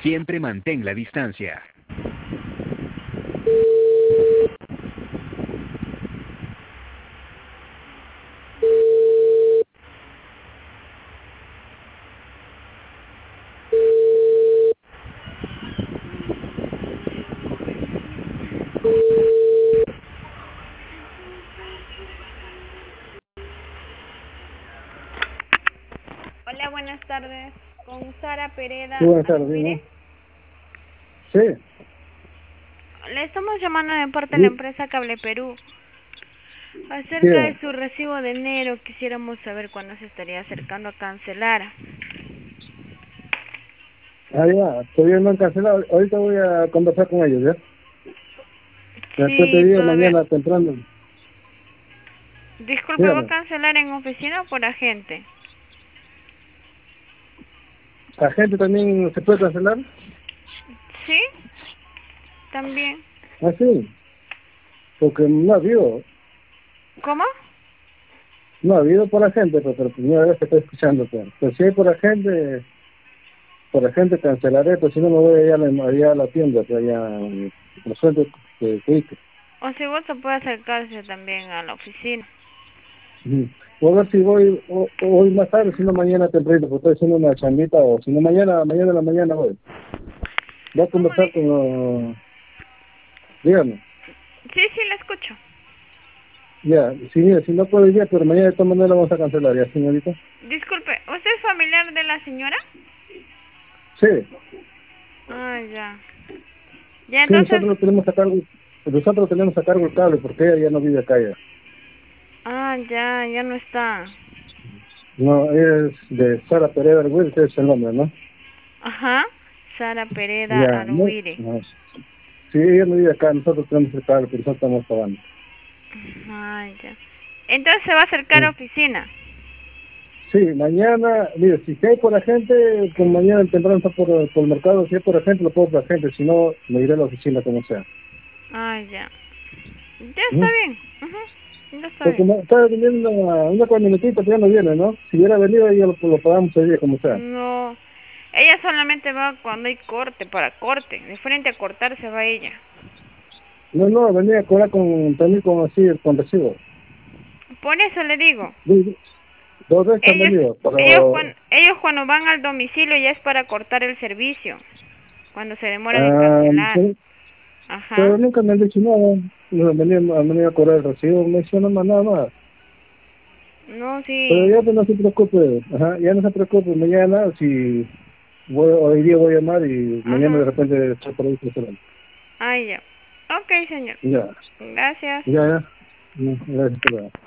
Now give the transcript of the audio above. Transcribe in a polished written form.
Siempre mantén la distancia. Hola, buenas tardes. Con Sara Pereda Sí, buenas tardes, Arubire. dime. Sí, Le estamos llamando de parte de la sí, empresa Cable Perú. sí. Acerca de su recibo de enero, quisiéramos saber cuándo se estaría acercando a cancelar. Ya, todavía no han cancelado. Ahorita voy a conversar con ellos, ¿ya? Después te Sí, digo todavía. mañana temprano. Disculpe, ¿va a Dígame, cancelar en oficina o por agente? ¿la gente también se puede cancelar? Sí, también. Ah, sí, porque ¿Cómo? no ha habido por la gente, pero primera vez que estoy escuchando, pues si hay por la gente cancelaré, pues si no me voy allá a la tienda, pues allá, por suerte, que O si gusta puede acercarse también a la oficina. Voy a ver si voy hoy más tarde, si no mañana temprano, porque estoy haciendo una chambita, o si no mañana en la mañana voy. Voy a ¿Cómo conversar dice? con dígame, Sí, sí, la escucho. ya, sí, mira, si no puedo ir, pero mañana de todas maneras vamos a cancelar, ya, señorita. Disculpe, ¿usted es familiar de la señora? Sí, Ah, ya. Ya, sí, entonces. nosotros lo tenemos a cargo el cable, porque ella ya no vive acá ya. Ah, ya, ya no está. No, es de Sara Pereira Arguez, ese es el nombre, ¿no? Ajá. Sara Pereda Ya, no, Arubire. no, sí, ella no vive acá, nosotros tenemos el cable, pero nosotros estamos pagando. Ah, ya. Entonces se va a acercar a Sí. oficina. Sí, mañana, mire, si hay por la gente, pues mañana temprano está por el mercado, si hay por la gente, lo puedo por la gente, si no, me iré a la oficina como sea. Ah, ya. Ya está ¿Mm? bien. Ujú, ya está Porque bien. como estaba viniendo una camionetita, pero ya no viene, ¿no? Si hubiera venido, ya lo pagamos hoy día como sea. No. Ella solamente va cuando hay corte, para corte. De frente a cortar se va ella. No, no, venía a cobrar también con así, con recibo. Por eso le digo. Sí, 2 veces han Ellos, venido, pero, ellos cuando van al domicilio ya es para cortar el servicio. Cuando se demoran en ah, cancelar. pero, Ajá. pero nunca me han dicho nada. No, han venido a cobrar el recibo, me dijeron nada más. No, Pero sí. ya pues, no se preocupe, ajá, ya no se preocupe, mañana si hoy día voy a llamar y mañana de Ajá. repente estoy por ahí esperando. Ah, ya. Ok, señor. Ya, Gracias. ya, ya. Gracias,